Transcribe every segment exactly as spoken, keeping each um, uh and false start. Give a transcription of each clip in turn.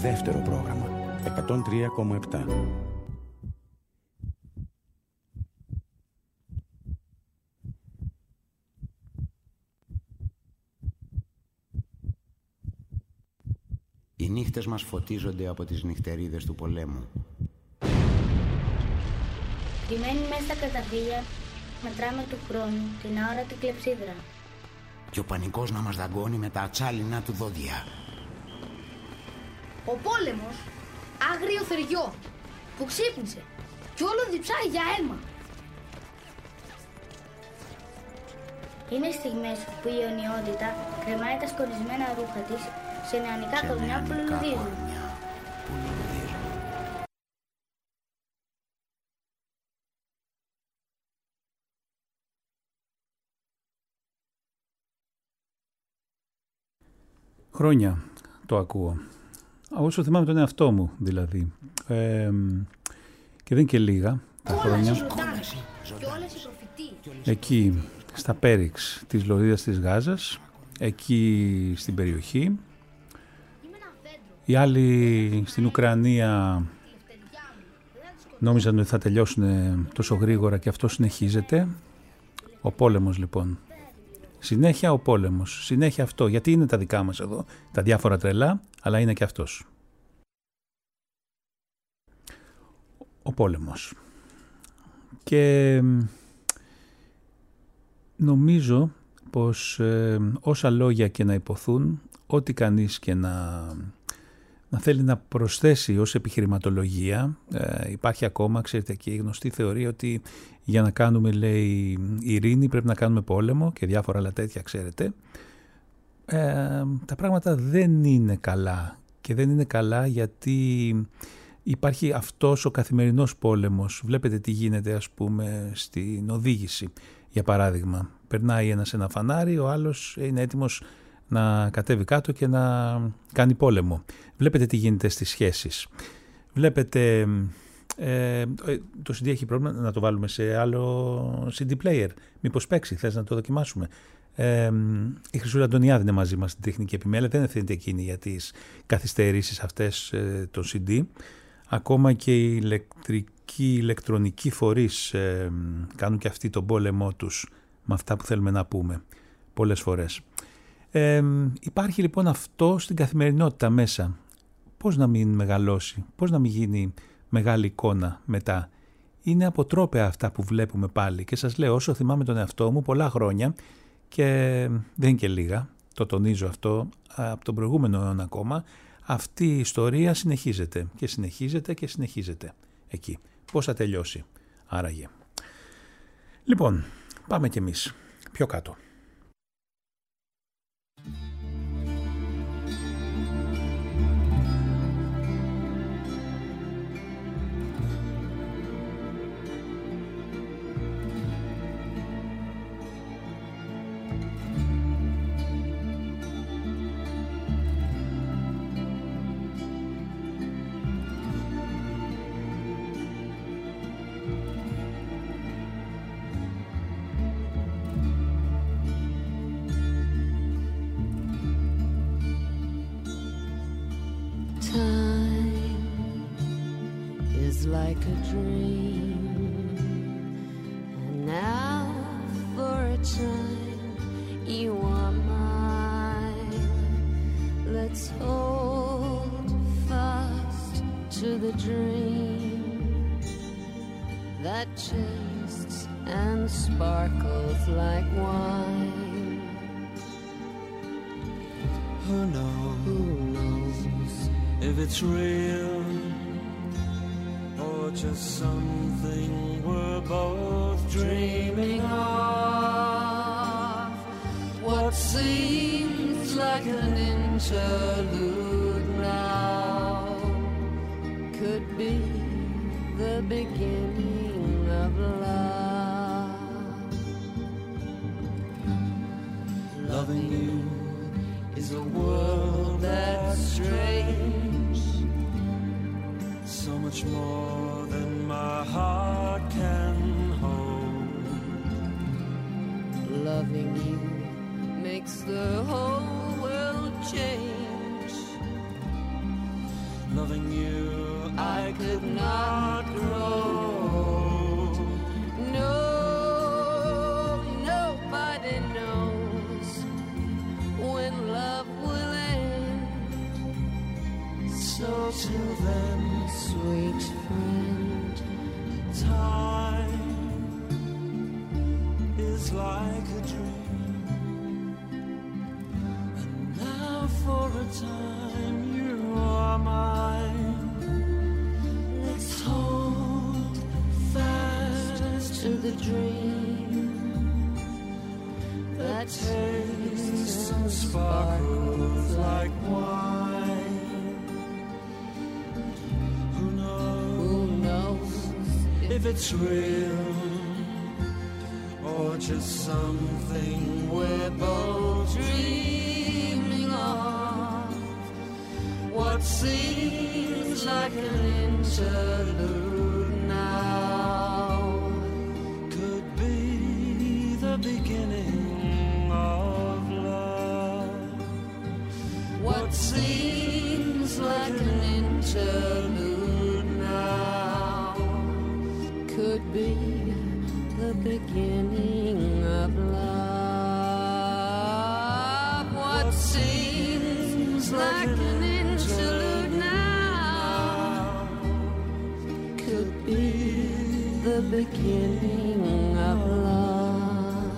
δεύτερο πρόγραμμα, εκατόν τρία κόμμα επτά. Οι νύχτες μας φωτίζονται από τις νυχτερίδες του πολέμου. Κρυμμένοι μέσα στα καταφύγια, μετράμε του χρόνου την αόρατη κλεψίδρα. Και ο πανικός να μας δαγκώνει με τα ατσάλινα του δόντια. Ο πόλεμος, άγριο θεριό, που ξύπνησε κι όλο διψάει για αίμα. Είναι στιγμές που η αιωνιότητα κρεμάει τα σκονισμένα ρούχα της σε νεανικά κορμιά που λουλουδίζουν. Χρόνια το ακούω. Όσο θυμάμαι τον εαυτό μου δηλαδή. Ε, και δεν και λίγα τα χρόνια. Εκεί στα Πέριξ της Λωρίδας της Γάζας, εκεί στην περιοχή. Οι άλλοι στην Ουκρανία νόμιζαν ότι θα τελειώσουν τόσο γρήγορα και αυτό συνεχίζεται. Ο πόλεμος λοιπόν. Συνέχεια ο πόλεμος, συνέχεια αυτό, γιατί είναι τα δικά μας εδώ, τα διάφορα τρελά, αλλά είναι και αυτός. Ο πόλεμος. Και νομίζω πως ε, όσα λόγια και να υποθούν, ό,τι κανείς και να, να θέλει να προσθέσει ως επιχειρηματολογία, ε, υπάρχει ακόμα, ξέρετε, και η γνωστή θεωρία ότι για να κάνουμε, λέει, ειρήνη πρέπει να κάνουμε πόλεμο και διάφορα άλλα τέτοια, ξέρετε. Ε, τα πράγματα δεν είναι καλά και δεν είναι καλά γιατί υπάρχει αυτός ο καθημερινός πόλεμος. Βλέπετε τι γίνεται, ας πούμε, στην οδήγηση, για παράδειγμα. Περνάει ένας ένα φανάρι, ο άλλος είναι έτοιμος να κατέβει κάτω και να κάνει πόλεμο. Βλέπετε τι γίνεται στις σχέσεις. Βλέπετε... Ε, το σι ντι έχει πρόβλημα, να το βάλουμε σε άλλο σι ντι player. Μήπως παίξει, θες να το δοκιμάσουμε. Ε, η Χρυσούλα Αντωνιάδη είναι μαζί μας στην τεχνική επιμέλεια. Δεν ευθύνεται εκείνη για τις καθυστερήσεις αυτές ε, των σι ντι. Ακόμα και οι ηλεκτρικοί, ηλεκτρονικοί φορείς ε, κάνουν και αυτοί τον πόλεμό τους με αυτά που θέλουμε να πούμε πολλές φορές. Ε, υπάρχει λοιπόν αυτό στην καθημερινότητα μέσα. Πώς να μην μεγαλώσει, πώς να μην γίνει μεγάλη εικόνα μετά. Είναι αποτρόπαια αυτά που βλέπουμε πάλι και σας λέω, όσο θυμάμαι τον εαυτό μου πολλά χρόνια και δεν είναι και λίγα, το τονίζω αυτό από τον προηγούμενο αιώνα ακόμα, αυτή η ιστορία συνεχίζεται και συνεχίζεται και συνεχίζεται εκεί. Πώς θα τελειώσει άραγε. Λοιπόν, πάμε κι εμείς πιο κάτω. Like a dream, and now for a time you are mine. Let's hold fast to the dream that tastes and sparkles like wine. Who knows, Who knows if it's real? Just something we're both dreaming of. What seems like an interlude now could be the beginning of love. Loving you is a world that's strange, so much more than my heart can hold. Loving you makes the whole world change. loving you, I could not grow. No, nobody knows when love will end. So till then, Sweet friend, time is like a dream, and now for a time you are mine. let's hold fast to the dream that tastes and sparkles like wine. Who knows who knows if it's real or just something we're both dreaming of? what seems like an interlude now Could be the beginning of love. what seems like an interlude now could be the beginning of love. What seems like an interlude now could be the beginning of love.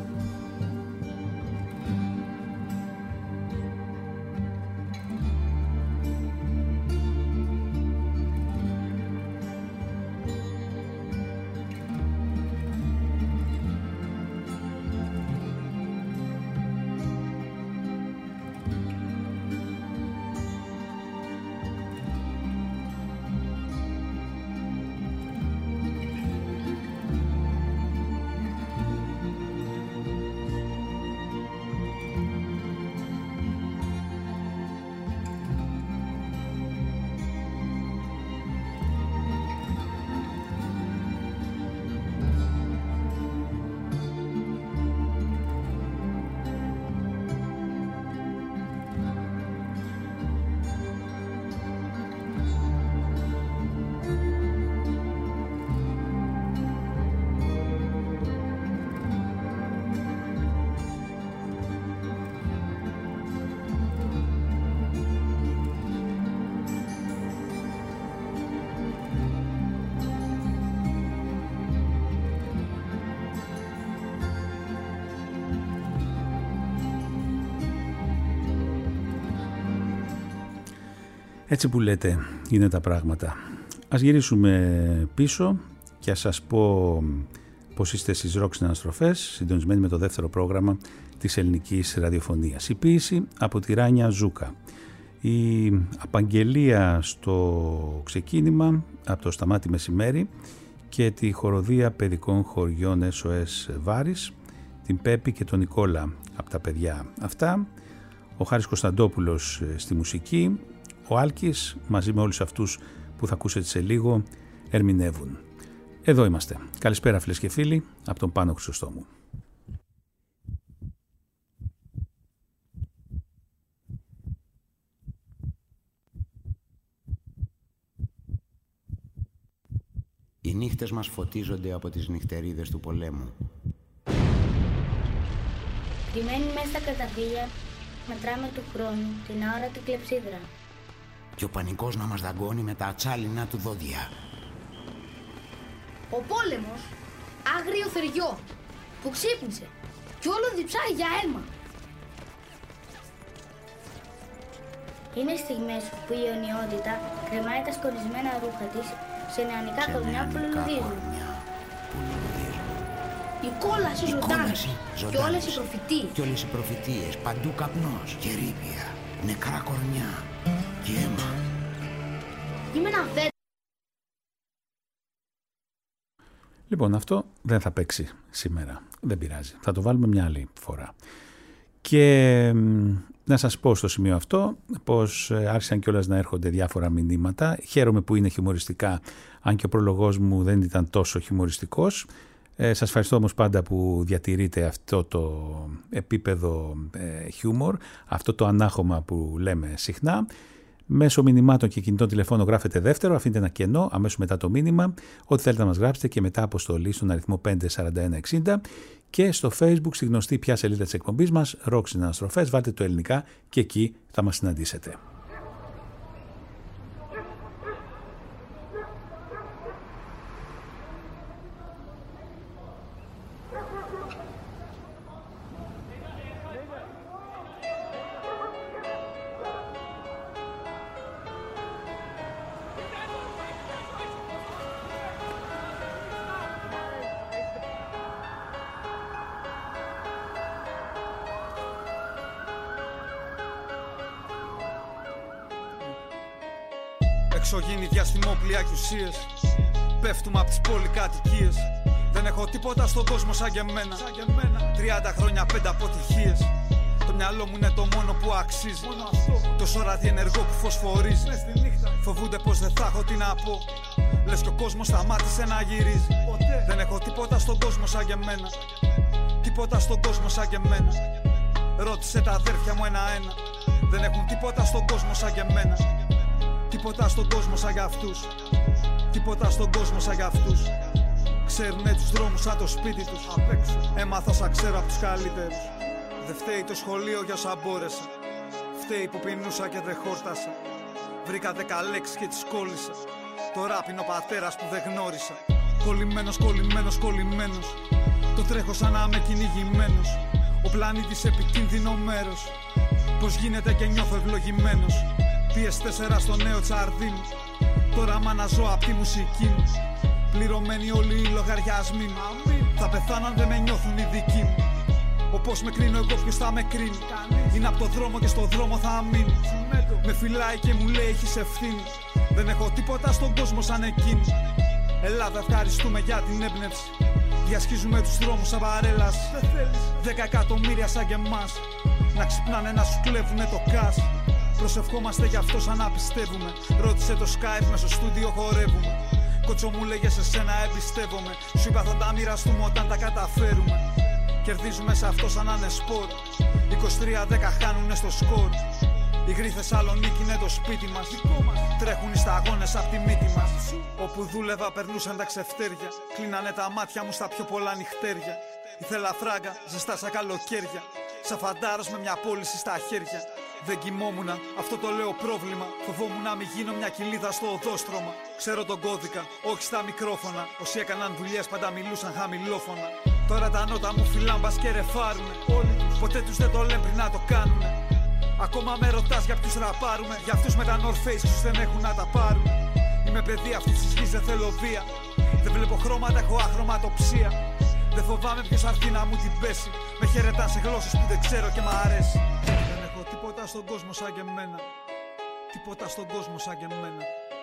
Έτσι που λέτε είναι τα πράγματα. Ας γυρίσουμε πίσω και ας σας πω πως είστε στις Ροκ Αναστροφές, συντονισμένοι με το δεύτερο πρόγραμμα της ελληνικής ραδιοφωνίας. Η ποίηση από τη Ράνια Ζούκα. Η απαγγελία στο ξεκίνημα από το Σταμάτη Μεσημέρι και τη χοροδία παιδικών χωριών ες ο ες Βάρης, την Πέπη και τον Νικόλα από τα παιδιά αυτά, ο Χάρης Κωνσταντόπουλος στη μουσική, ο Άλκης μαζί με όλους αυτούς που θα ακούσετε σε λίγο ερμηνεύουν. Εδώ είμαστε. Καλησπέρα φίλες και φίλοι από τον Πάνο Χρυσοστόμου. Οι νύχτες μας φωτίζονται από τις νυχτερίδες του πολέμου. Κρυμμένοι μέσα στα καταφύγια, μετράμε του χρόνου την αόρατη κλεψίδρα. Και ο πανικός να μας δαγκώνει με τα ατσάλινα του δόντια. Ο πόλεμος, άγριο θεριό, που ξύπνησε κι όλο διψάει για αίμα. Είναι στιγμές που η αιωνιότητα κρεμάει τα σκονισμένα ρούχα της σε νεανικά κορμιά που λουλουδίζουν. Η κόλαση ζωντάνη και όλες οι προφητείες. Και όλες οι προφητείες, παντού καπνός και ρήπια, νεκρά κορμιά και αίμα. Είμαι ένα δέντρο. Λοιπόν, αυτό δεν θα παίξει σήμερα. Δεν πειράζει. Θα το βάλουμε μια άλλη φορά. Και να σας πω στο σημείο αυτό πως άρχισαν κιόλας να έρχονται διάφορα μηνύματα. Χαίρομαι που είναι χιουμοριστικά, αν και ο προλογός μου δεν ήταν τόσο χιουμοριστικός. Ε, σας ευχαριστώ όμως πάντα που διατηρείτε αυτό το επίπεδο ε, χιούμορ, αυτό το ανάχωμα που λέμε συχνά. Μέσω μηνυμάτων και κινητών τηλεφώνων γράφετε δεύτερο, αφήνετε ένα κενό αμέσως μετά το μήνυμα, ό,τι θέλετε να μας γράψετε και μετά αποστολή στον αριθμό πέντε τέσσερα ένα εξήντα και στο Facebook στη γνωστή πια σελίδα της εκπομπής μας, Rock Συναναστροφές, βάλτε το ελληνικά και εκεί θα μας συναντήσετε. Εξωγήινοι διαστημόπλια και ουσίες, πέφτουμε απ' τις πολυκατοικίες. Δεν έχω τίποτα στον κόσμο σαν και εμένα. Τριάντα χρόνια, πέντε αποτυχίες. Το μυαλό μου είναι το μόνο που αξίζει. Τόσο ραδιενεργό που φωσφορίζει. Φοβούνται πως δεν θα έχω τι να πω. Λες κι ο κόσμος σταμάτησε να γυρίζει. Δεν έχω τίποτα στον κόσμο σαν και εμένα. Τίποτα στον κόσμο σαν και εμένα. Ρώτησε τα αδέρφια μου ένα-ένα. Δεν έχουν τίποτα στον κόσμο σαν και εμένα. Τίποτα στον κόσμο σαν για αυτούς. Τίποτα στον κόσμο σαν για αυτούς. Ξέρουνε τους δρόμους σαν το σπίτι τους. Έμαθα σαν ξέρω απ' τους καλύτερους. Δεν φταίει το σχολείο για όσα μπόρεσα. Φταίει που πεινούσα και δεν χόρτασα. Βρήκα δέκα λέξεις και τις κόλλησα. Το ράπ είναι ο πατέρας που δεν γνώρισα. Κολλημένος, κολλημένος, κολλημένος. Το τρέχω σαν να είμαι κυνηγημένος. Ο πλανήτης επικίνδυνο μέρος. Πως γίνεται και νιώθω ευλογημένος. πι ες φορ στο νέο τσαρδί. Τώρα μ' αναζώ απ' τη μουσική μου. Πληρωμένοι όλοι οι λογαριασμοί μου. Θα πεθάνω αν δεν με νιώθουν οι δικοί μου. Όπως με κρίνω εγώ ποιος θα με κρίνει. Είναι απ' το δρόμο και στο δρόμο θα μείνει. Με φυλάει και μου λέει έχεις ευθύνη. Δεν έχω τίποτα στον κόσμο σαν εκείνη. Ελλάδα ευχαριστούμε για την έμπνευση. Διασχίζουμε τους δρόμους σαν παρέλαση. Δέκα εκατομμύρια σαν και εμάς. Να ξυπνάνε να σου κλέβουνε το κας. Προσευχόμαστε γι' αυτό σαν να πιστεύουμε. Ρώτησε το Skype μες στο στούντιο χορεύουμε. Κότσο μου λέγε σε σένα εμπιστεύομαι. Σου είπα θα τα μοιραστούμε όταν τα καταφέρουμε. Κερδίζουμε σε αυτό σαν να είναι σπορ. είκοσι τρία δέκα χάνουνε στο σκορ. Η γρή Θεσσαλονίκη είναι το σπίτι μας. Τρέχουν οι σταγόνες απ' τη μύτη μας. Όπου δούλευα περνούσαν τα ξεφτέρια. Κλείνανε τα μάτια μου στα πιο πολλά νυχτέρια. Ήθελα φράγκα, ζεστά σαν καλοκαίρια. Σαν φαντάρος με μια πώληση στα χέρια. Δεν κοιμόμουνα, αυτό το λέω πρόβλημα. Φοβόμουν να μην γίνω μια κοιλίδα στο οδόστρωμα. Ξέρω τον κώδικα, όχι στα μικρόφωνα. Όσοι έκαναν δουλειές πάντα μιλούσαν χαμηλόφωνα. Τώρα τα νότα μου φυλάν μπας και ρεφάρουνε. Ποτέ τους δεν το λένε πριν να το κάνουνε. Ακόμα με ρωτάς για ποιους ραπάρουμε. Για αυτούς με τα North Face τους δεν έχουν να τα πάρουν. Είμαι παιδί αυτής της γης, δεν θέλω βία. Δεν βλέπω χρώματα, έχω αχρωματοψία. Δεν φοβάμαι ποιος αρθεί να μου την πέσει. Με χαιρετά σε γλώσσες που δεν ξέρω και μ' αρέσει. Δεν έχω τίποτα στον κόσμο σαν και εμένα. Τίποτα στον κόσμο σαν και εμένα.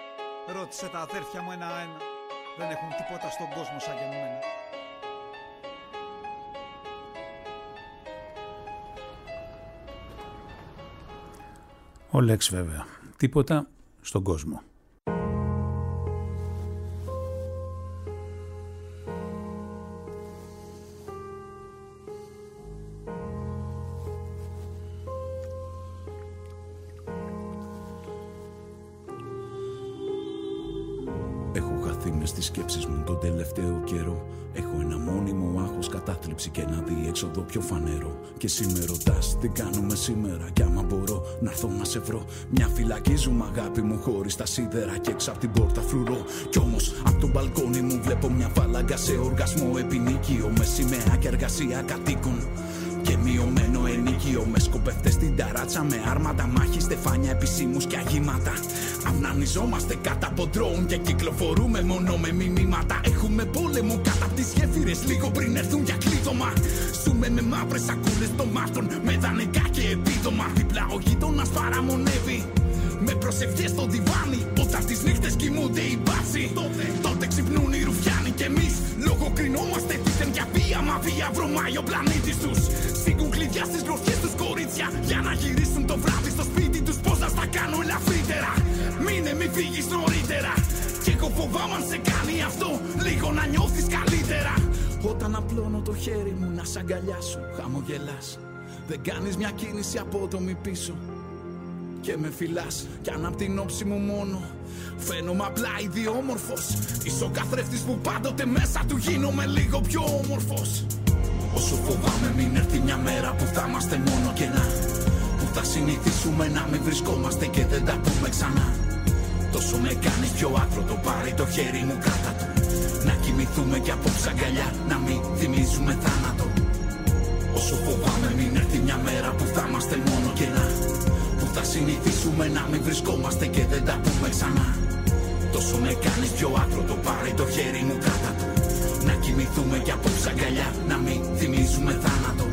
Ρώτησε τα αδέρφια μου ένα-ένα. Δεν έχουν τίποτα στον κόσμο σαν και εμένα. Ο Λέξ βέβαια. Τίποτα στον κόσμο. Μες στις σκέψεις μου τον τελευταίο καιρό. Έχω ένα μόνιμο άγχος, κατάθλιψη και ένα διέξοδο πιο φανερό. Και εσύ με ρωτάς τι κάνουμε σήμερα. Κι άμα μπορώ να έρθω να σε βρω. Μια φυλακή ζούμε αγάπη μου χωρίς τα σίδερα. Και έξω απ' την πόρτα φρουρώ. Κι όμως απ' το μπαλκόνι μου βλέπω μια φάλαγγα σε οργασμό επινίκιο. Με σημαία και εργασία κατοίκων. Και μειωμένο ενίκιο με σκοπευτές στην ταράτσα. Με άρματα μάχη, στεφάνια, επισήμους και αγήματα. Αυνανιζόμαστε κάτω από ντρόουν και κυκλοφορούμε μόνο με μηνύματα. Έχουμε πόλεμο κάτω από τις γέφυρες λίγο πριν έρθουν για κλείδωμα. Ζούμε με μαύρες σακούλες τομάτων, με δανεικά και επίδομα. Διπλά ο γείτονας παραμονεύει. Με προσευχές στο διβάνι, όταν τις νύχτες κοιμούνται οι μπάτσοι. Τότε, τότε ξυπνούν οι ρουφιάνοι κι εμείς λογοκρινόμαστε τίθεν για βία. Μα βία βρωμάει ο πλανήτης τους. Σήκουν κλειδιά στις γροθιές τους κορίτσια για να γυρίσουν το βράδυ στο σπίτι τους. Πώς να στα κάνω ελαφρύτερα. Μείνε μη φύγεις νωρίτερα. Κι εγώ φοβάμαι αν σε κάνει αυτό λίγο να νιώθεις καλύτερα. Όταν απλώνω το χέρι μου να σ' αγκαλιάσω, χαμογελάς. Δεν κάνεις μια κίνηση απότομη πίσω. και με φυλάς. Κι αν απ' την όψη μου μόνο φαίνομαι απλά ιδιόμορφος, είσαι ο καθρέφτης που πάντοτε μέσα του γίνομαι λίγο πιο όμορφος. Όσο φοβάμαι μην έρθει μια μέρα που θα είμαστε μόνο κενά, που θα συνηθίσουμε να μην βρισκόμαστε και δεν τα πούμε ξανά. Τόσο με κάνεις πιο άτρωτο, πάρε το χέρι μου κράτα του. Να κοιμηθούμε κι απόψε αγκαλιά, να μην θυμίζουμε θάνατο. Όσο φοβάμαι μην έρθει μια μέρα που θα είμαστε μόνο κενά, που θα συνηθίσουμε να μην βρισκόμαστε και δεν τα πούμε ξανά. Τόσο με κάνεις πιο άτρωτο, πάρε το χέρι μου κράτα του. Να κοιμηθούμε κι απόψε αγκαλιά, να μην θυμίζουμε θάνατο.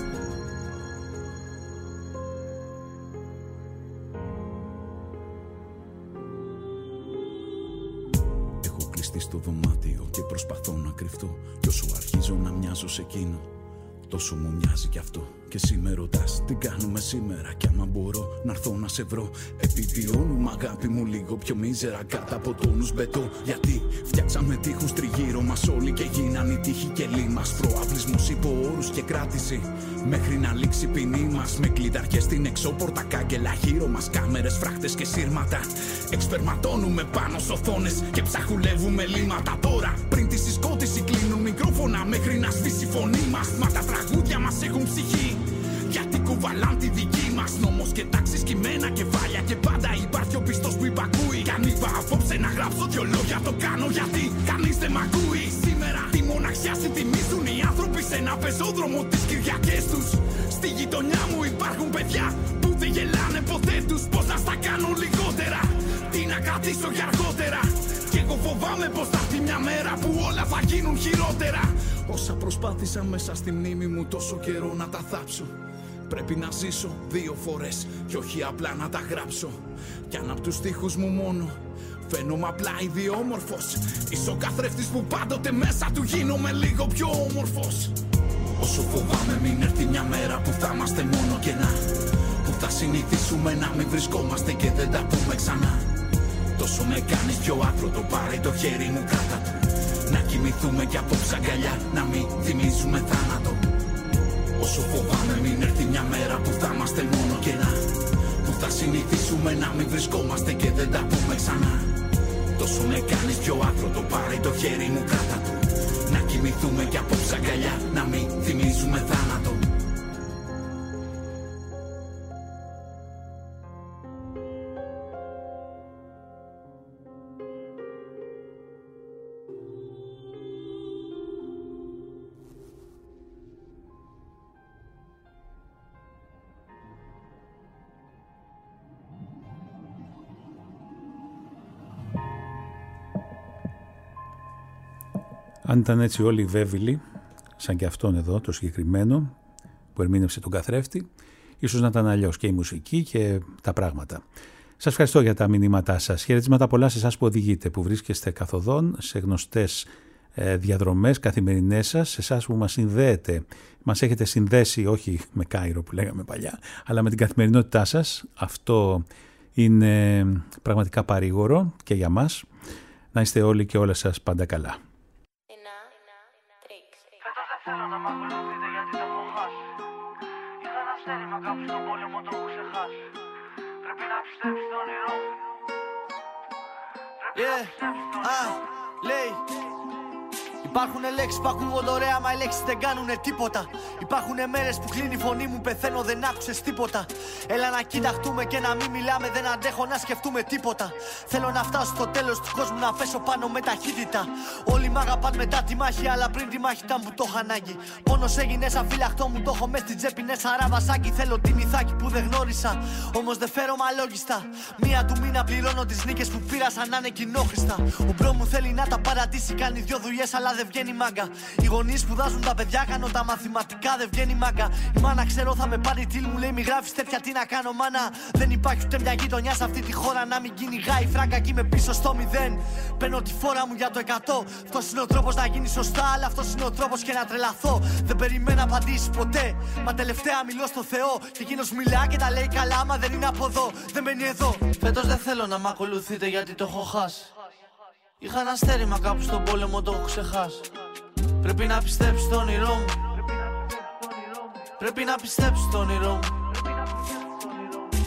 Έχω κλειστεί στο δωμάτιο και προσπαθώ να κρυφτώ, κι όσο αρχίζω να μοιάζω σε εκείνο, τόσο μου μοιάζει κι αυτό. Και εσύ με ρωτάς τι κάνουμε σήμερα, κι άμα μπορώ να έρθω να σε βρω. Επιβιώνουμε αγάπη μου λίγο πιο μίζερα κάτω από τόνους μπετό. Γιατί φτιάξαμε τείχους τριγύρω μας όλοι και γίναν οι τείχοι κελί μας. Προαυλισμούς υπό όρους και κράτηση μέχρι να λήξει η ποινή μας. Με κλειδαριές στην εξώπορτα, κάγκελα γύρω μας, κάμερες, φράχτες και σύρματα. Εξπερματώνουμε πάνω σ' οθόνες και ψαχουλεύουμε λίματα. Τώρα πριν τη συσκότηση κλείνουν μικρόφωνα μέχρι να σβήσει η φωνή μας. Μα τα τραγούδια μας έχουν ψυχή, γιατί κουβαλάν τη δική μας. Νόμος και τάξεις, κειμένα, κεφάλια και πάντα υπάρχει ο πιστός που υπακούει. Κι αν είπα απόψε να γράψω δυο λόγια, το κάνω γιατί κανείς δεν μ' ακούει. Σήμερα τη μοναξιά συντιμίζουν οι άνθρωποι σε ένα πεζόδρομο τις Κυριακές τους. Στη γειτονιά μου υπάρχουν παιδιά που δεν γελάνε ποτέ τους. Πώς να στα κάνω λιγότερα, τι να κρατήσω για αργότερα. Κι εγώ φοβάμαι πως θα έρθει μια μέρα που όλα θα γίνουν χειρότερα. Όσα προσπάθησα μέσα στη μνήμη μου τόσο καιρό να τα θάψω, πρέπει να ζήσω δύο φορές κι όχι απλά να τα γράψω. Κι αν απ' τους στίχους μου μόνο φαίνομαι απλά ιδιόμορφος, είσαι ο καθρέφτης που πάντοτε μέσα του γίνομαι λίγο πιο όμορφος. Όσο φοβάμαι μην έρθει μια μέρα που θα είμαστε μόνο κενά, που θα συνηθίσουμε να μην βρισκόμαστε και δεν τα πούμε ξανά. Τόσο με κάνεις πιο άτρωτο, πάρε το χέρι μου κράτα του. Να κοιμηθούμε κι απόψε αγκαλιά, να μην θυμίζουμε θάνατο. Όσο φοβάμαι μην έρθει μια μέρα που θα είμαστε μόνο κενά, που θα συνηθίσουμε να μην βρισκόμαστε και δεν τα πούμε ξανά. Τόσο με κάνεις πιο άτρωτο, πάρε το χέρι μου κράτα του. Να κοιμηθούμε κι απόψε αγκαλιά, να μην θυμίζουμε θάνατο. Αν ήταν έτσι όλοι οι βέβυλοι, σαν και αυτόν εδώ το συγκεκριμένο που ερμήνευσε τον καθρέφτη, ίσως να ήταν αλλιώς και η μουσική και τα πράγματα. Σας ευχαριστώ για τα μηνύματά σας. Χαιρετίσματα πολλά σε εσάς που οδηγείτε, που βρίσκεστε καθοδόν σε γνωστές ε, διαδρομές καθημερινές σας, σε εσάς που μας συνδέετε, μας έχετε συνδέσει όχι με Κάιρο που λέγαμε παλιά, αλλά με την καθημερινότητά σας. Αυτό είναι πραγματικά παρήγορο και για μας. Να είστε όλοι και όλες σας πάντα καλά. Θέλω να μ' ακολουθείτε γιατί το έχω χάσει. Είχα ένα στέρημα κάπου στον πόλεμο, το έχω ξεχάσει. Πρέπει να πιστέψεις στο όνειρό μου. Πρέπει yeah. να πιστέψεις στο όνειρό μου. Ah, λέει. Υπάρχουνε λέξεις που ακούγονται ωραία, μα οι λέξεις δεν κάνουνε τίποτα. Υπάρχουνε μέρες που κλείνει η φωνή μου, πεθαίνω, δεν άκουσες τίποτα. Έλα να κοιταχτούμε και να μην μιλάμε, δεν αντέχω να σκεφτούμε τίποτα. Θέλω να φτάσω στο τέλος του κόσμου, να πέσω πάνω με ταχύτητα. Όλοι μ' αγαπάν μετά τη μάχη, αλλά πριν τη μάχη ήταν που το είχα ανάγκη. Πόνος έγινε σαν φυλαχτό μου, το έχω μες στην τσέπη, ναι σαν ραβασάκι. Θέλω τη μυθάκι που δεν γνώρισα, όμως δεν φέρω μαλόγιστα. Μία του μήνα πληρώνω τις νίκες που πήρα σαν να είναι κοινόχρηστα. Ο μπρο μου θέλει να τα παρατήσει, κάνει δυο δουλειές, αλλά δεν βγαίνει μάγκα. Οι γονείς σπουδάζουν τα παιδιά, κάνω τα μαθηματικά, δεν βγαίνει μάγκα. Η μάνα ξέρω θα με πάρει τίλ, μου λέει μη γράφεις τέτοια, τι να κάνω μάνα. Δεν υπάρχει ούτε μια γειτονιά σε αυτή τη χώρα να μην κυνηγάει φράγκα κι είμαι πίσω στο μηδέν. Παίρνω τη φόρα μου για το εκατό. Αυτός είναι ο τρόπος να γίνει σωστά, αλλά αυτός είναι ο τρόπος και να τρελαθώ. Δεν περιμένω απαντήσεις ποτέ, μα τελευταία μιλώ στο Θεό. Και εκείνος μιλά και τα λέει καλά, μα δεν είναι από εδώ, δεν μένει εδώ. Φέτος δεν θέλω να μ' ακολουθείτε γιατί το έχω χάσει. Είχα ένα στέρημα κάπου στον πόλεμο, το έχω ξεχάσει. Πρέπει να πιστέψεις στο όνειρό μου. Πρέπει να πιστέψεις στο όνειρό μου. Η τύχη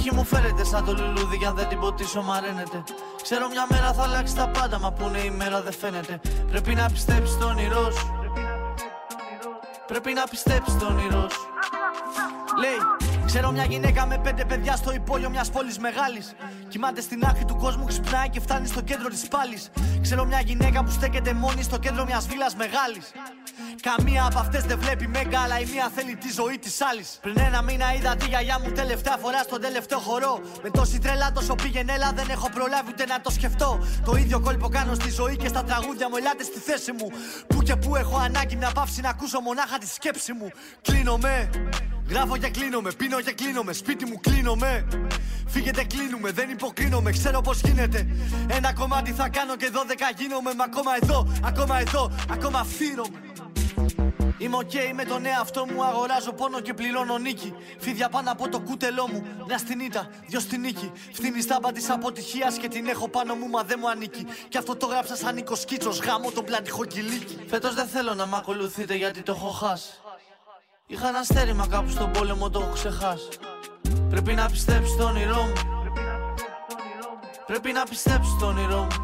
τύχη μου φέρεται σαν το λουλούδι κι αν δεν την ποτίσω μαραίνεται. Ξέρω μια μέρα θα αλλάξει τα πάντα, μα που είναι η μέρα δεν φαίνεται. Πρέπει να πιστέψεις στο όνειρό σου. Πρέπει να πιστέψεις στο όνειρό σου. Λέει, ξέρω μια γυναίκα με πέντε παιδιά στο υπόγειο μιας πόλης μεγάλης. Κοιμάται στην άκρη του κόσμου, ξυπνάει και φτάνει στο κέντρο της πάλης. Ξέρω μια γυναίκα που στέκεται μόνη στο κέντρο μιας βίλας μεγάλης. Καμία από αυτές δεν βλέπει μέγκα, αλλά η μία θέλει τη ζωή της άλλης. Πριν ένα μήνα είδα τη γιαγιά μου τελευταία φορά στον τελευταίο χορό. Με τόση τρέλα, τόσο πήγαινε, έλα, δεν έχω προλάβει ούτε να το σκεφτώ. Το ίδιο κόλπο κάνω στη ζωή και στα τραγούδια μου, ελάτε στη θέση μου. Που και που έχω ανάγκη μια παύση να ακούσω μονάχα τη σκέψη μου. Κλείνομαι, γράφω και κλείνομαι, πίνω και κλείνομαι, σπίτι μου κλείνομαι. Φύγετε, κλείνουμε, δεν υποκρίνομαι, ξέρω πως γίνεται. Ένα κομμάτι θα κάνω και δώδεκα γίνομαι. Μα ακόμα εδώ, ακόμα εδώ, ακόμα φύρομαι. Είμαι οκ okay με τον εαυτό μου, αγοράζω πόνο και πληρώνω νίκη. Φίδια πάνω από το κούτελό μου, μια στην ήττα, δυο στην νίκη. Φθήνει στάμπα της αποτυχίας και την έχω πάνω μου, μα δεν μου ανήκει. Κι αυτό το γράψα σαν Νίκο Σκίτσος, γάμο τον πλατυχό κυλίκι. Φέτος δεν θέλω να μ' ακολουθείτε γιατί το έχω χάσει. Είχα ένα στέρημα κάπου στον πόλεμο, το έχω ξεχάσει. Πρέπει να πιστέψεις στο όνειρό μου. Πρέπει να πιστέψεις στο όνειρό μου.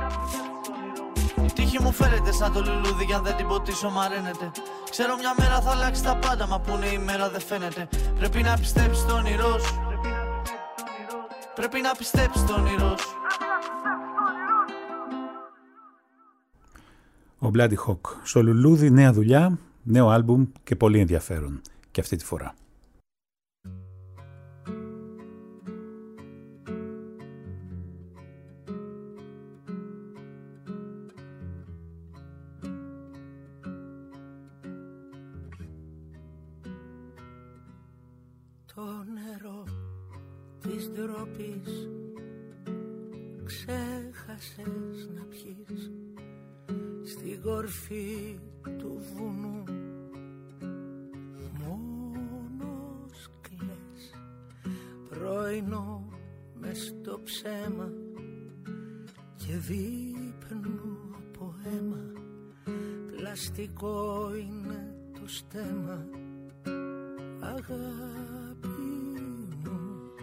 Η τύχη μου φέρεται σαν το λουλούδι κι αν δεν την ποτίσω μαραίνεται. Ξέρω μια μέρα θα αλλάξει τα πάντα, μα που είναι η μέρα δεν φαίνεται. Πρέπει να πιστέψεις στο όνειρό σου. Πρέπει να πιστέψεις στο όνειρό σου. Ο Bloody Hawk. Στο λουλούδι, νέα δουλειά, νέο άλμπουμ και πολύ ενδιαφέρον και αυτή τη φορά. Το νερό της ντροπής ξέχασες να πιείς στην κορφή του βουνού. Μόνος κλαις, πρωινό μες στο ψέμα και δείπνο από αίμα. Πλαστικό είναι το στέμμα, αγάπη μου.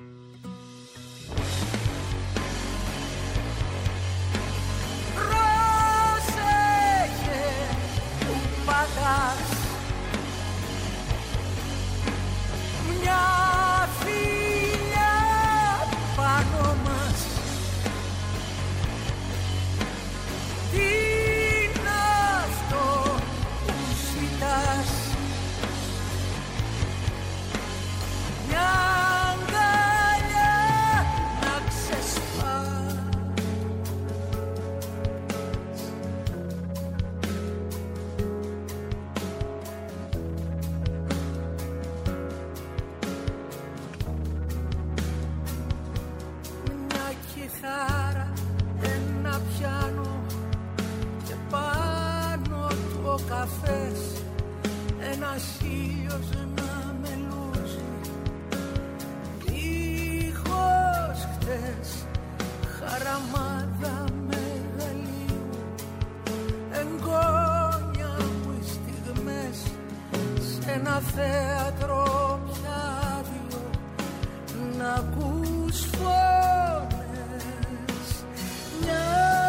Πρόσεχε που πατάς μια φιλιά πάνω μας. Τι είναι αυτό που ζητάς? Μια αγκαλιά να ξεσπάς. Μια κιθάρα, ένα πιάνο και πάνω του ο καφές. Ένας ήλιος να μελούζει δίχως χτες. Χαραμάδα μεγαλείου, εγγόνια μου οι στιγμές σ' ένα θέατρο πια άδειο να ακούς φωνές. Μια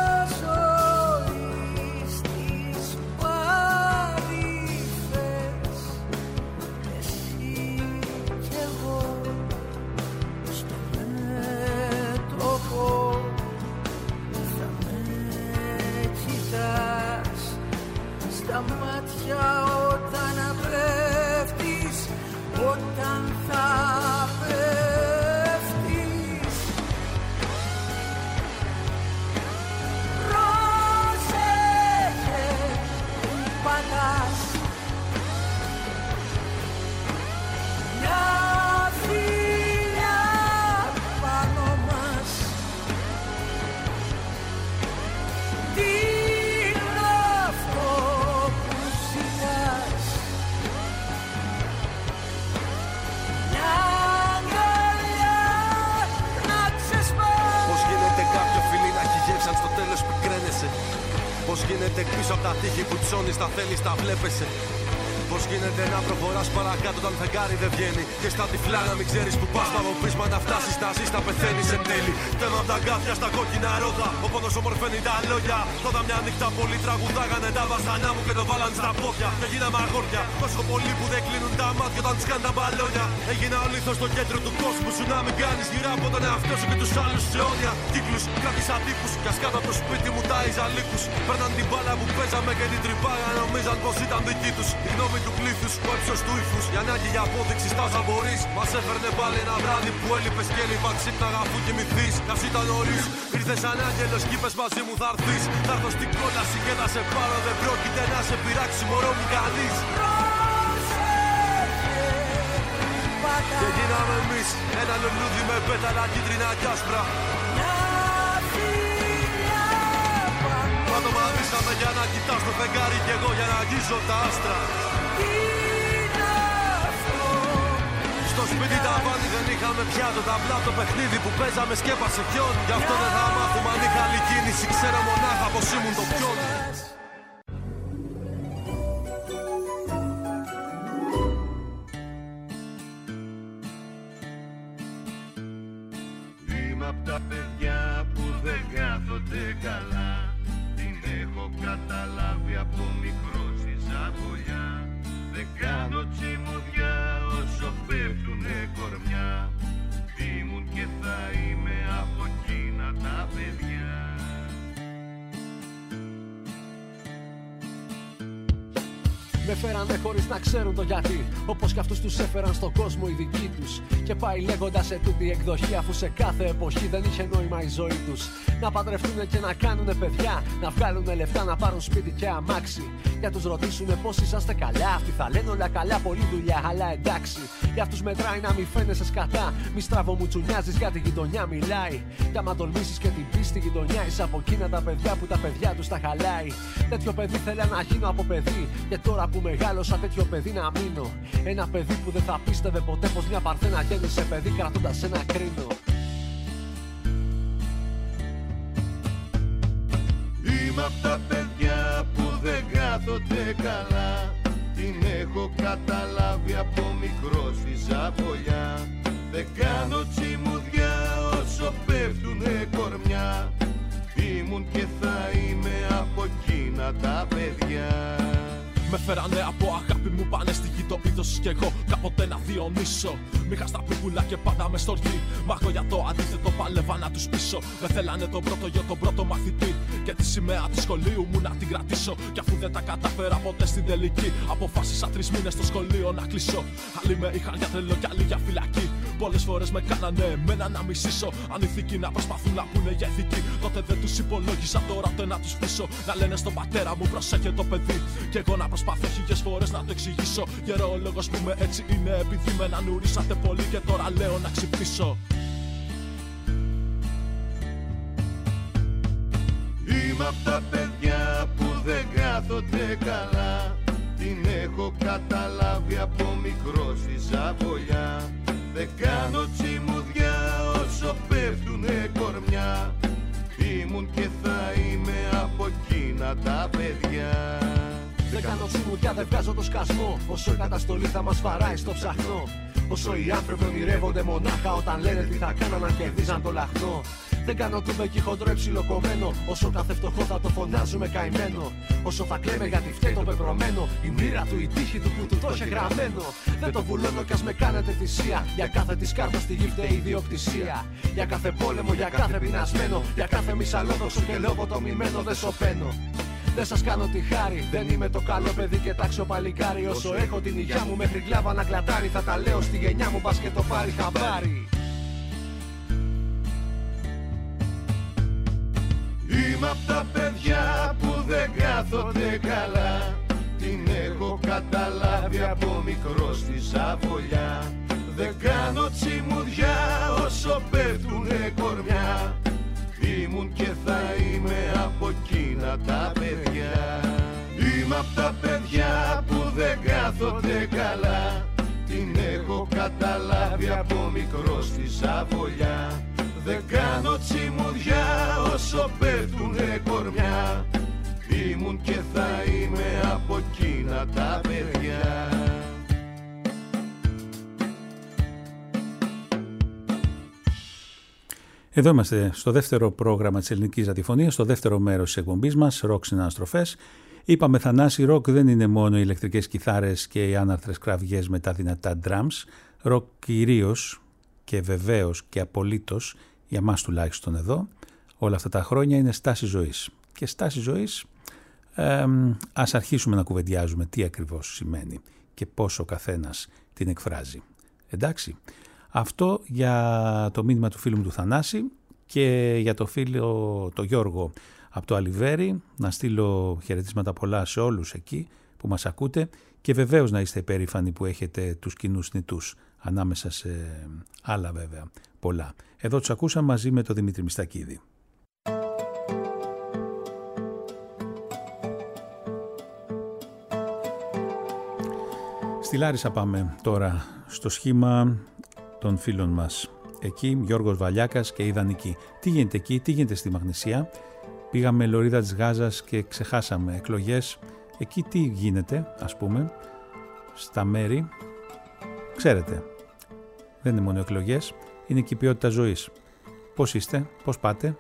ζωή στις παρυφές, εσύ κι εγώ στο μέτωπο. Θα με κοιτάς στα μάτια όταν πέφτεις, όταν θα πέφτεις. Πρόσεχε που πατάς μια φιλιά πάνω μας. Τι είναι αυτό που ζητάς? Μια αγκαλιά να ξεσπάς. Πώς γίνεται κάποιο φιλί να έχει γεύσει αν στο τέλος πικραίνεσαι? Πώς γίνεται πίσω από τα τείχη που τσώνεις τα θέλεις, τα βλέπεσαι? Πώς γίνεται να προχωράς παρακάτω όταν φεγγάρι δεν βγαίνει. Και στα τυφλά να μην ξέρεις που πας. Πάμε πείσμα να φτάσεις, να ζεις, να πεθαίνεις εν τέλει. Θέμα απ' τα γκάθια στα κόκκινα ρόδα. Ο πόνος ομορφαίνει τα λόγια. Τότε μια νύχτα πολλοί τραγουδάγανε τα βασανιά μου και το βάλαν στα πόδια. Και γίναμε αγόρια. Τόσο πολλοί που δεν κλείνουν τα μάτια όταν τους κάνουν τα μπαλόνια. Έγινα ο λίθος στο κέντρο του κόσμου σου να μην κάνεις γύρω από τον εαυτό σου και τους άλλους σε όρια. Κύκλους, κράτησα τύπους. Κι ας κάτω από το σπίτι μου τάιζα λύκους. Παίρναν την μπάλα που παίζαμε και την τρυπάγα. Νομίζαν πως ήταν δική τους. Η γνώμη του πλήθους, ο ύψος του ύφους. Η ανάγκη για απόδειξη στα όσα μπορείς. Μας έφερνε πάλι ένα βράδυ που έλειπες και έλειπα ξύπναγα αφού κοιμηθείς. Κι ας ήταν νωρίς. Ήρθες σαν άγγελος κι είπες μαζί μου θα έρθεις. Θα έρθω στην κόλαση και θα σε πάρω. Δεν πρόκειται να σε πειράξει μωρό μου κανείς. Και γίναμε εμείς ένα λουλούδι με πέταλα κίτρινα κι άσπρα. Πάντο μαδίσαμε για να κοιτάς το φεγγάρι κι εγώ για να αγγίζω τα άστρα. Στο σπίτι τα βάνη δεν είχαμε πια το ταμπλά. Το παιχνίδι που παίζαμε σκέπασε ποιον. Γι' αυτό δεν θα μάθουμε αν είχα άλλη κίνηση. Ξέρω μονάχα πως ήμουν το ποιον. Είμαι απ' τα παιδιά που δεν κάθονται καλά. Την έχω καταλάβει από μικρό στη ζαβολιά. Δεν κάνω τσιμουδιά όσο πέφτουνε κορμιά. Ήμουν και θα είμαι από εκείνα τα παιδιά. Με φέρανε χωρίς να ξέρουν το γιατί. Όπως κι αυτούς τους έφεραν στον κόσμο οι δικοί τους. Και πάει λέγοντας σε τούτη εκδοχή, αφού σε κάθε εποχή δεν είχε νόημα η ζωή τους. Να παντρευτούνε και να κάνουνε παιδιά. Να βγάλουνε λεφτά, να πάρουν σπίτι και αμάξι. Για τους ρωτήσουνε πως είσαστε καλά. Αυτοί θα λένε όλα καλά, πολλή δουλειά, αλλά εντάξει. Για αυτούς μετράει να μη φαίνεσαι σκατά. Μη στραβό μου τσουνιάζεις για τη γειτονιά μιλάει. Κι άμα τολμήσεις και την πεις στη γειτονιά, είσαι από εκείνα τα παιδιά που τα παιδιά τους τα χαλάει. Τέτοιο παιδί θέλα να γίνω από παιδί. Και τώρα που μεγάλωσα τέτοιο παιδί να μείνω. Ένα παιδί που δεν θα πίστευε ποτέ πως μια παρθένα γέννησε παιδί κρατώντας ένα κρίνο. Είμαι απ' τα παιδιά που δεν κάθονται καλά. Την έχω καταλάβει από μικρό στη ζαβολιά. Δεν κάνω τσιμουδιά όσο πέφτουνε κορμιά. Ήμουν και θα είμαι από εκείνα τα παιδιά. Με φέρανε από αγάπη μου πάνε στη γη το είδος κι εγώ κάποτε να διονύσω. Μήχα στα πουκουλά και πάντα με στοργή. Μα εγώ για το αντίθετο παλεύα να τους πείσω. Με θέλανε τον πρώτο γιο, τον πρώτο μαθητή. Και τη σημαία του σχολείου μου να την κρατήσω. Κι αφού δεν τα κατάφερα ποτέ στην τελική, αποφάσισα τρεις μήνες στο σχολείο να κλείσω. Άλλοι με είχαν για τρελό κι άλλοι για φυλακή. Πολλές φορές με κάνανε εμένα να μισήσω. Ανηθικοί να προσπαθούν να πούνε για ηθική. Τότε δεν τους υπολόγισα, τώρα ούτε να τους πείσω. Να λένε στον πατέρα μου προσέχε το παιδί. Κι εγώ να προσπαθώ χίλιες φορές να το εξηγήσω. Γερόλογος που με έτσι είναι επειδή με ανουρίσατε πολύ. Και τώρα λέω να ξυπνήσω. Είμαι απ' τα παιδιά που δεν κάθονται καλά. Την έχω καταλάβει από μικρό στη ζαβολιά. Δεν κάνω τσιμουδιά όσο πέφτουνε κορμιά. Ήμουν και θα είμαι από εκείνα τα παιδιά. Δεν κάνω τσιμουδιά, δεν βγάζω το σκασμό. Όσο η καταστολή θα μας βαράει στο ψαχνό. Όσο οι άνθρωποι ονειρεύονται μονάχα όταν λένε τι θα κάναν αν κερδίζαν το λαχνό. Δεν κάνω τούμπεκι χοντρό υψιλοκομμένο. Όσο κάθε φτωχό θα το φωνάζουμε καημένο. Όσο θα κλαίμε γιατί φταίει το πεπρωμένο. Η μοίρα του, η τύχη του που του το είχε γραμμένο. Δεν το βουλώνω κι ας με κάνετε θυσία. Για κάθε της κάρτα στη γη φταίει η ιδιοκτησία. Για κάθε πόλεμο, για κάθε πεινασμένο. Για κάθε μισαλόδοξο και λογοτομημένο δεν σωπαίνω. Δεν σας κάνω τη χάρη, δεν είμαι το καλό παιδί και τάξιο παλικάρι. Όσο έχω την υγειά μου μέχρι κλάβα να κλατάρει. Θα τα λέω στη γενιά μου μπας και το πάρει χαμπάρι. Είμαι απ' τα παιδιά που δεν κάθονται καλά. Την έχω καταλάβει από μικρό στη ζαβολιά. Δεν κάνω τσιμουδιά όσο πέφτουνε κορμιά. Ήμουν και θα είμαι από εκείνα τα παιδιά. Είμαι απ' τα παιδιά που δεν κάθονται καλά. Την έχω καταλάβει από μικρό στη ζαβολιά. Δεν κάνω τσιμουδιά όσο πέφτουνε κορμιά. ήμουν και θα είμαι από εκείνα τα παιδιά. Εδώ είμαστε στο δεύτερο πρόγραμμα της ελληνικής ραδιοφωνίας, στο δεύτερο μέρος της εκπομπής μας, ροκ συναναστροφές. Είπαμε, Θανάση, ροκ δεν είναι μόνο οι ηλεκτρικές κιθάρες και οι άναρθρες κραυγές με τα δυνατά drums. Ροκ κυρίως και βεβαίως και απολύτως, για μας τουλάχιστον εδώ, όλα αυτά τα χρόνια είναι στάση ζωής. Και στάση ζωής, ε, ας αρχίσουμε να κουβεντιάζουμε τι ακριβώς σημαίνει και πώς ο καθένας την εκφράζει. Εντάξει. Αυτό για το μήνυμα του φίλου μου του Θανάση και για το φίλο το Γιώργο από το Αλιβέρι. Να στείλω χαιρετίσματα πολλά σε όλους εκεί που μας ακούτε και βεβαίως να είστε υπερήφανοι που έχετε τους κοινούς νητούς, ανάμεσα σε άλλα βέβαια πολλά. Εδώ τους ακούσαμε μαζί με τον Δημήτρη Μιστακίδη. Στη Λάρισα πάμε τώρα στο σχήμα των φίλων μας. Εκεί Γιώργος Βαλιάκας και Ιδανική. Τι γίνεται εκεί, τι γίνεται στη Μαγνησία? Πήγαμε Λωρίδα της Γάζας και ξεχάσαμε εκλογές. Εκεί τι γίνεται, ας πούμε, στα μέρη? Ξέρετε, δεν είναι μόνο εκλογές, είναι και η ποιότητα ζωής. Πώς είστε, πώς πάτε?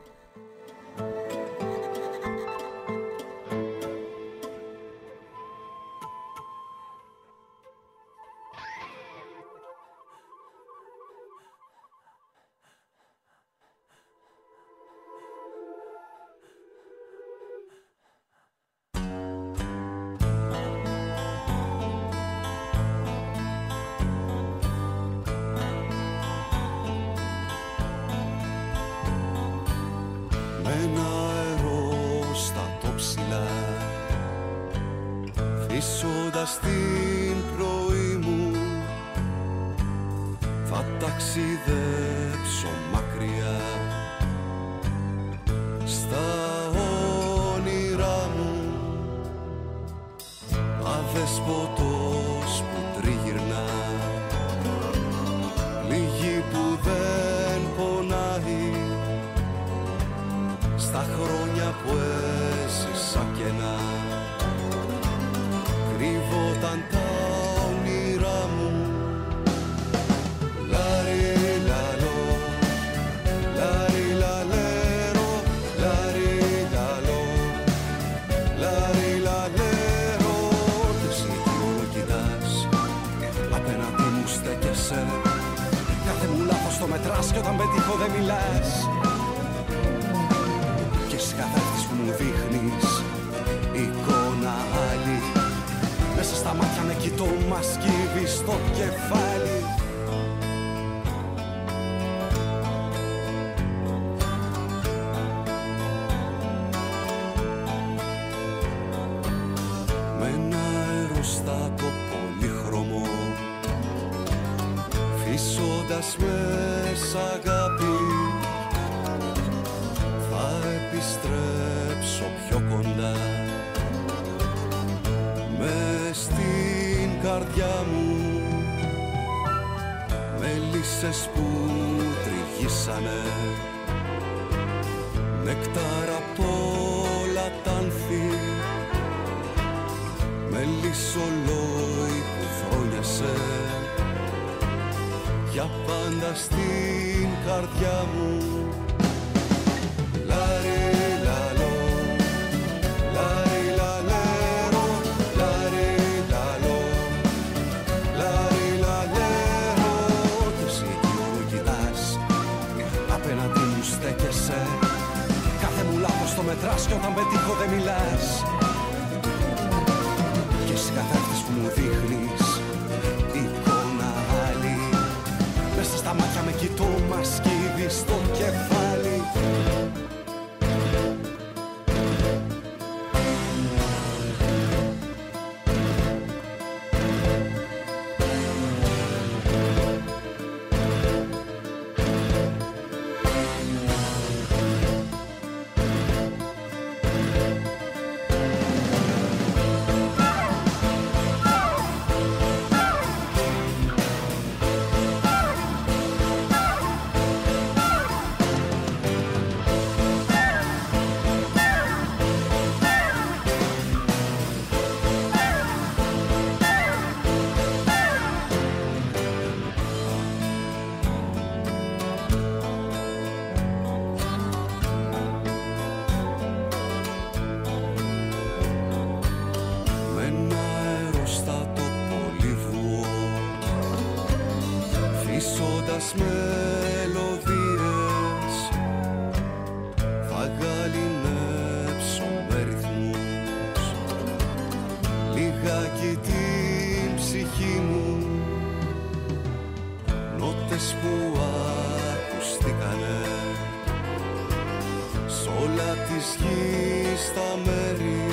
της γης στα μέρη,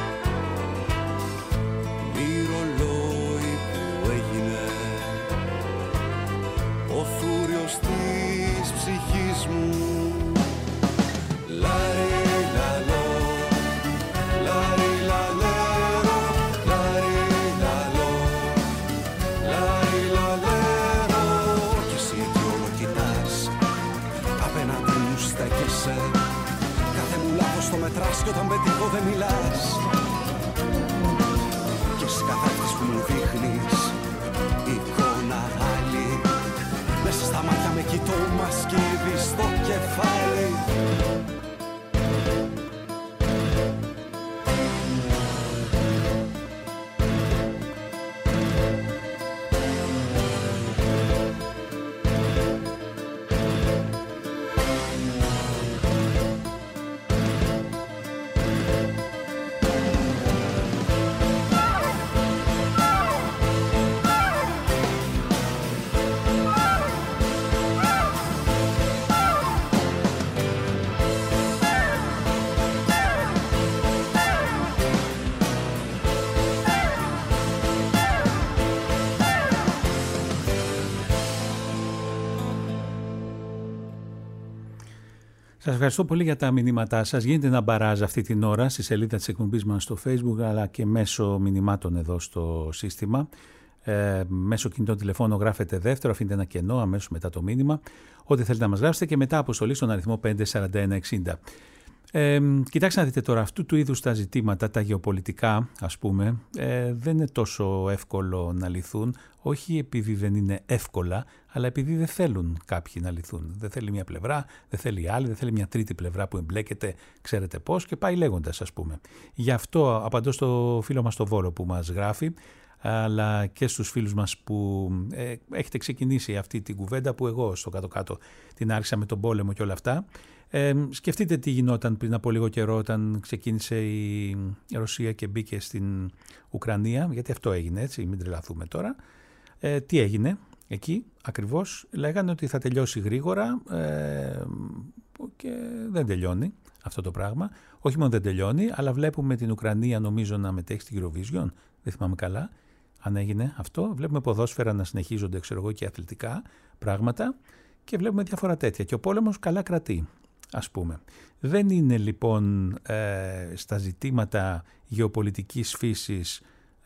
μη ρολόι που έγινε ο θούριος της ψυχής μου. Λάρι λαλό, λάρι λαλέρο, λάρι λαλό, λάρι λαλέρο. Κι εσύ τι όλο κοιτάς, απέναντι μου στέκεσαι, κάθε μου λάθος το μετράς κι όταν πετύχω δεν μιλάς. Και εσύ καθάκτης που μου δείχνεις εικόνα άλλη, μέσα στα μάτια με κοιτώ, μας κύβει στο κεφάλι. Σας ευχαριστώ πολύ για τα μηνύματά σας. Γίνεται ένα μπαράζ αυτή την ώρα στη σελίδα της εκπομπής μας στο Facebook, αλλά και μέσω μηνυμάτων εδώ στο σύστημα. Ε, μέσω κινητών τηλεφώνων γράφετε δεύτερο, αφήνετε ένα κενό αμέσως μετά το μήνυμα. Ό,τι θέλετε να μας γράψετε και μετά αποστολή στον αριθμό πέντε τέσσερα ένα εξήντα. Ε, κοιτάξτε να δείτε τώρα, αυτού του είδους τα ζητήματα, τα γεωπολιτικά ας πούμε, ε, δεν είναι τόσο εύκολο να λυθούν, όχι επειδή δεν είναι εύκολα, αλλά επειδή δεν θέλουν κάποιοι να λυθούν. Δεν θέλει μια πλευρά, δεν θέλει η άλλη, δεν θέλει μια τρίτη πλευρά που εμπλέκεται, ξέρετε πώς, και πάει λέγοντας ας πούμε. Γι' αυτό απαντώ στο φίλο μας το Βόλο που μας γράφει, αλλά και στους φίλους μας που ε, έχετε ξεκινήσει αυτή την κουβέντα που εγώ στο κάτω-κάτω την άρχισα με τον πόλεμο και όλα αυτά. Ε, σκεφτείτε τι γινόταν πριν από λίγο καιρό όταν ξεκίνησε η Ρωσία και μπήκε στην Ουκρανία, γιατί αυτό έγινε, έτσι, μην τρελαθούμε τώρα. Ε, τι έγινε εκεί ακριβώς? Λέγανε ότι θα τελειώσει γρήγορα ε, και δεν τελειώνει αυτό το πράγμα. Όχι μόνο δεν τελειώνει, αλλά βλέπουμε την Ουκρανία νομίζω να μετέχει στην Eurovision, δεν θυμάμαι καλά αν έγινε αυτό. Βλέπουμε ποδόσφαιρα να συνεχίζονται, ξέρω εγώ, και αθλητικά πράγματα και βλέπουμε διάφορα τέτοια. Και ο πόλεμος καλά κρατεί, ας πούμε. Δεν είναι λοιπόν ε, στα ζητήματα γεωπολιτικής φύσης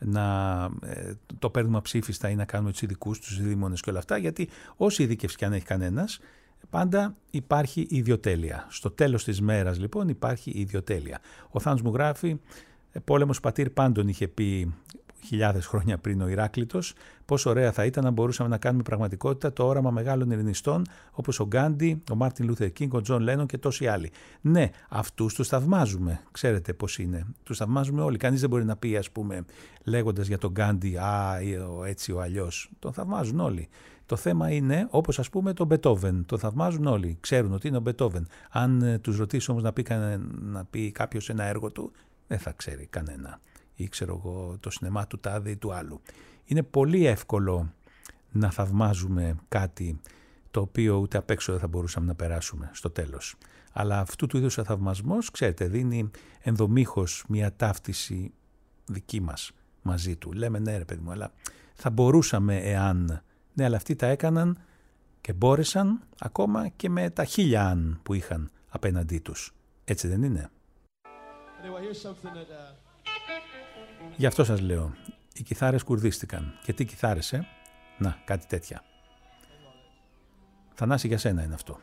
να ε, το παίρνουμε αψήφιστα ή να κάνουμε τους ειδικούς, τους δήμονες και όλα αυτά, γιατί όση ειδίκευση και αν έχει κανένας, πάντα υπάρχει ιδιοτέλεια. Στο τέλος της μέρας λοιπόν υπάρχει ιδιοτέλεια. Ο Θάνος μου γράφει, πόλεμος πατήρ πάντων είχε πει χιλιάδες χρόνια πριν ο Ηράκλειτος, πόσο ωραία θα ήταν να μπορούσαμε να κάνουμε πραγματικότητα το όραμα μεγάλων ειρηνιστών όπως ο Γκάντι, ο Μάρτιν Λούθερ Κίνγκ, ο Τζον Λένον και τόσοι άλλοι. Ναι, αυτούς τους θαυμάζουμε. Ξέρετε πώς είναι. Τους θαυμάζουμε όλοι. Κανείς δεν μπορεί να πει, ας πούμε, λέγοντας για τον Γκάντι, α, έτσι ο αλλιώς. Τον θαυμάζουν όλοι. Το θέμα είναι, όπως ας πούμε τον Μπετόβεν. Τον θαυμάζουν όλοι. Ξέρουν ότι είναι ο Μπετόβεν. Αν ε, τους ρωτήσει όμως να πει, να πει κάποιος ένα έργο του, δεν θα ξέρει κανένα. Ή ξέρω εγώ το σινεμά του τάδε ή του άλλου. Είναι πολύ εύκολο να θαυμάζουμε κάτι το οποίο ούτε απ' έξω δεν θα μπορούσαμε να περάσουμε στο τέλος. Αλλά αυτού του είδους ο θαυμασμός, ξέρετε, δίνει ενδομήχως μια ταύτιση δική μας μαζί του. Λέμε ναι ρε παιδί μου, αλλά θα μπορούσαμε εάν. Ναι, αλλά αυτοί τα έκαναν και μπόρεσαν ακόμα και με τα χίλια αν που είχαν απέναντί τους. Έτσι δεν είναι? Anyway, here's something that, uh... Γι' αυτό σας λέω, οι κιθάρες κουρδίστηκαν. Και τι κιθάρες, ε? Να, κάτι τέτοια. Θανάση, για σένα είναι αυτό.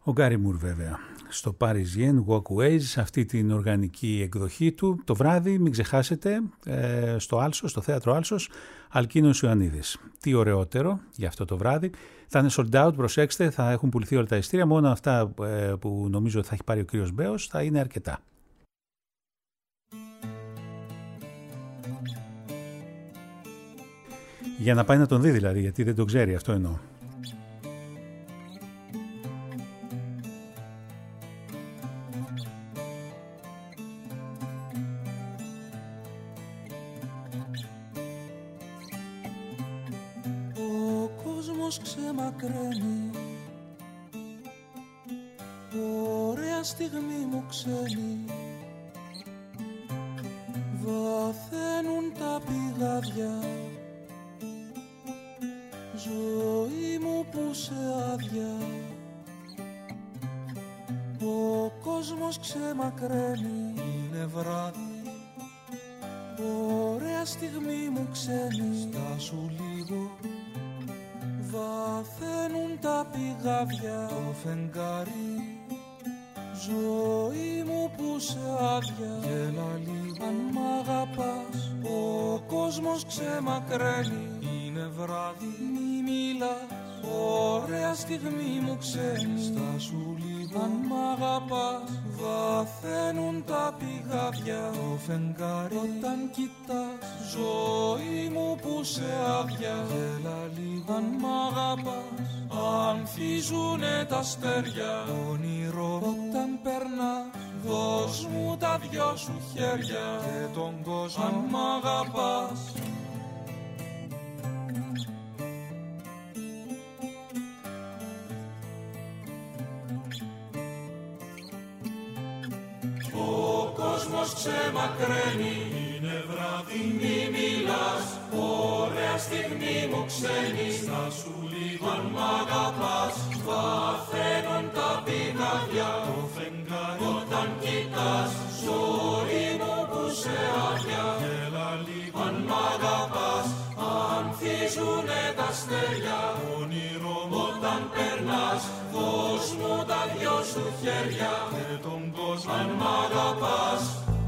Ο Γκάρι Μουρ βέβαια, στο Parisian Walkways, αυτή την οργανική εκδοχή του. Το βράδυ, μην ξεχάσετε, στο Άλσος, στο θέατρο Άλσος, Αλκίνος Ιωαννίδης. Τι ωραιότερο για αυτό το βράδυ. Θα είναι sold out, προσέξτε, θα έχουν πουληθεί όλα τα ειστήρια. Μόνο αυτά που νομίζω ότι θα έχει πάρει ο κύριος Μπέος θα είναι αρκετά. Για να πάει να τον δει δηλαδή, γιατί δεν τον ξέρει, αυτό εννοώ. Ξεμακραίνει, ωραία στιγμή μου ξένη, βαθαίνουν τα πηγάδια, ζωή μου που σε άδεια, ο κόσμος ξεμακραίνει, είναι βράδυ, ωραία στιγμή μου ξένη, στάσου λίγο. Βαθαίνουν τα πηγάδια, το φεγγάρι, ζωή μου που σε άδεια. Γέλα λίγο, αν μ' αγαπάς, ο κόσμος ξεμακραίνει. Είναι βράδυ, μη μιλάς, ωραία στιγμή μου ξένη. Στάσου λίγο, αν μ' αγαπάς, βαθαίνουν τα πηγάδια, το φεγγάρι. Όταν κοιτάς, ζωή μου που σε άδεια. Γέλα λίγο, αν μ' αγαπάς, ανθίζουνε τα αστέρια. Όνειρο, όταν περνάς, δώσ' μου τα δυο σου χέρια. Και τον κόσμο, αν μ' αγαπάς. Ο κόσμος ξεμακραίνει, είναι βράδυ, μη μιλάς, ωραία στιγμή μου ξένη. Στάσου λίγο, αν μ' αγαπάς, βαθαίνουν τα πηγάδια, το φεγγάρι. Όταν κοιτάς, ζωή μου που σε άδεια. Γέλα λίγο, αν μ' αγαπάς, ανθίζουνε τα αστέρια. Όνειρο, όταν περνάς, δώσ' μου τα δυο σου χέρια. Και τον κόσμο, αν μ' αγαπάς.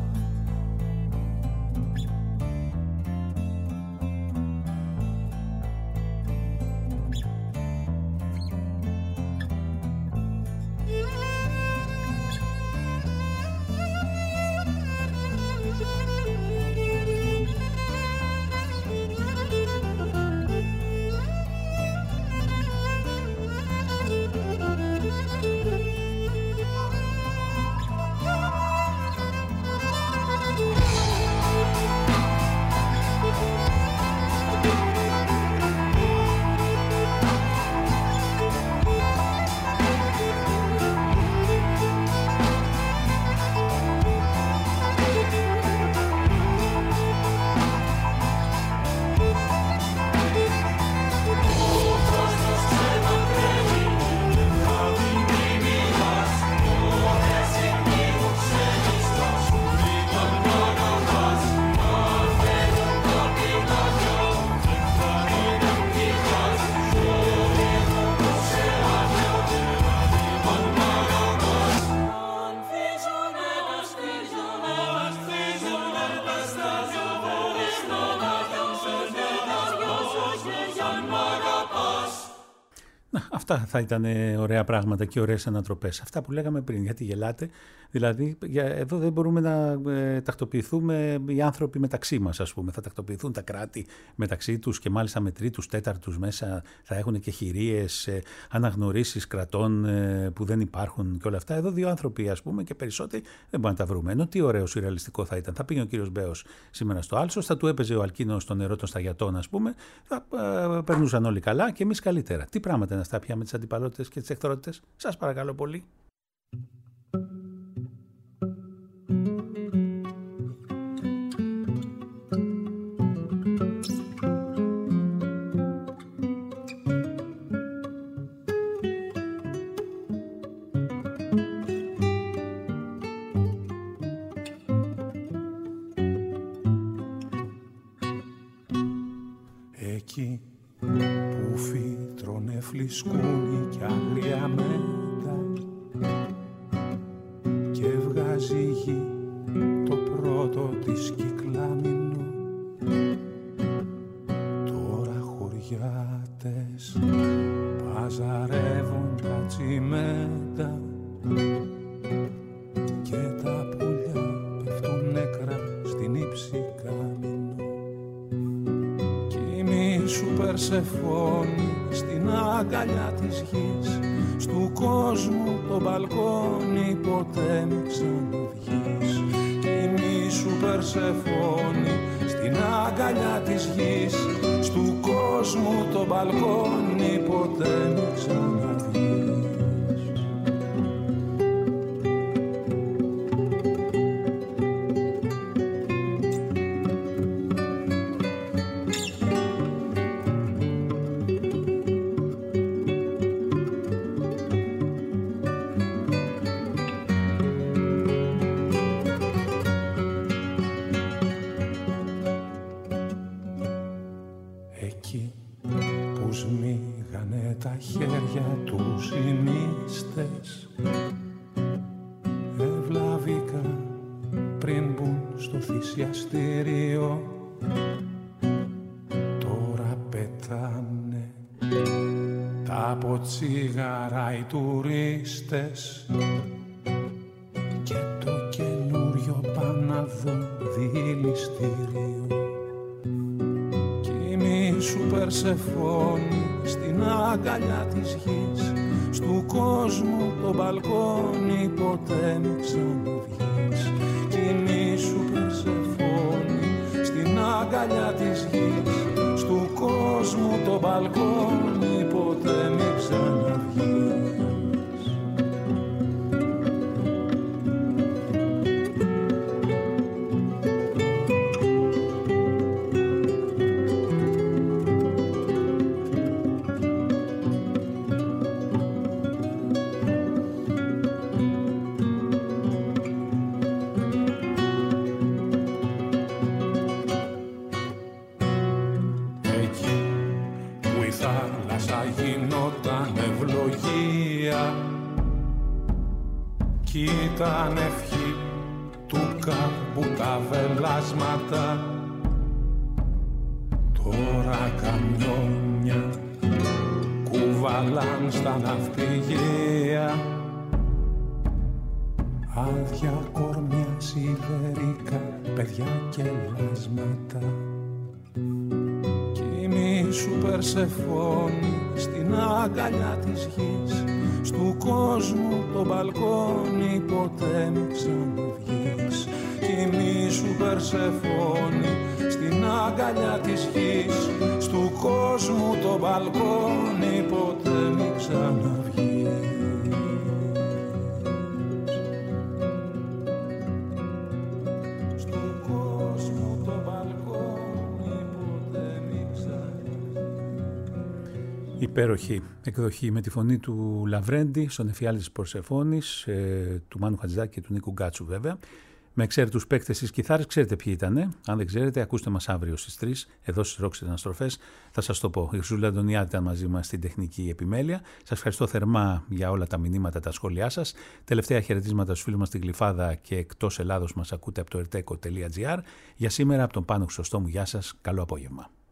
Αυτά θα ήταν ωραία πράγματα και ωραίες ανατροπές. Αυτά που λέγαμε πριν, γιατί γελάτε. Δηλαδή, εδώ δεν μπορούμε να ε, τακτοποιηθούμε οι άνθρωποι μεταξύ μας, ας πούμε. Θα τακτοποιηθούν τα κράτη μεταξύ τους και μάλιστα με τρίτους, τέταρτους μέσα θα έχουν και χειρίες, ε, αναγνωρίσεις κρατών ε, που δεν υπάρχουν και όλα αυτά. Εδώ δύο άνθρωποι, ας πούμε, και περισσότεροι δεν μπορούμε να τα βρούμε. Ενώ τι ωραίο σουρεαλιστικό θα ήταν. Θα πήγε ο κύριος Μπέος σήμερα στο Άλσος, θα του έπαιζε ο Αλκίνος στο νερό των Σταγιατών, ας πούμε. Θα ε, περνούσαν όλοι καλά και εμείς καλύτερα. Τι πράγματα είναι αυτά πια με τις αντιπαλότητες και τις εχθρότητες? Σας παρακαλώ πολύ. Εκεί που φύτρωνε φλισκούνι κι άγρια μέντα, και βγάζει γη το πρώτο της κυκλάμινο. Τώρα χωριάτες παζαρεύουν τα τσιμέντα και τα πουλιά πέφτουν νεκρά στην ύψη κάμινο. Κι η μη σου Περσεφόνη στην αγκαλιά της γης, στου κόσμου το μπαλκόνι ποτέ μη ξαναβγείς. Κι η μη σου Περσεφόνη στην αγκαλιά της γης, στου κόσμου το μπαλκόνι ποτέ μη ξαναβγείς. Τουρίστες και το καινούριο Παναδό δηληστήριο. Κι η μη σου Περσεφόνη στην αγκαλιά της γης, στου κόσμου το μπαλκόνι ποτέ μη ξαναβγείς. Κι η μη σου Περσεφόνη στην αγκαλιά της γης, στου κόσμου το μπαλκόνι ποτέ μη ξαναβγείς. Ήταν ευχή του κάμπου τα βελάσματα. Τώρα καμιόνια κουβαλάν στα ναυπηγεία, άδεια κορμιά σιδερικά, παιδιά και λάσματα. Κι η μη σου Περσεφόνη στην αγκαλιά της γης, στου κόσμου το μπαλκόνι ποτέ μη ξαναβγείς. Κι η μη σου Περσεφόνη στην αγκαλιά της γης, στου κόσμου το μπαλκόνι ποτέ μη ξαναβγείς. Στου κόσμου το μπαλκόνι ποτέ μη ξαναβγείς. Υπέροχη εκδοχή με τη φωνή του Λαβρέντη στον Εφιάλτη της Περσεφόνης, ε, του Μάνου Χατζηδάκη και του Νίκου Γκάτσου βέβαια, με εξαίρετους παίκτες στις κιθάρες. Ξέρετε ποιοι ήτανε. Αν δεν ξέρετε, ακούστε μας αύριο στις τρεις εδώ στις Ρόξ Αναστροφές. Θα σας το πω. Η Χρυσούλα Αντωνιάδη ήταν μαζί μας στην τεχνική επιμέλεια. Σας ευχαριστώ θερμά για όλα τα μηνύματα, τα σχόλιά σας. Τελευταία χαιρετίσματα στους φίλους μας στην Γλυφάδα και εκτός Ελλάδος μας ακούτε από το ερτέκο τελεία τζι άρ. Για σήμερα από τον Πάνο Χρυσοστόμου, γεια σας. Καλό απόγευμα.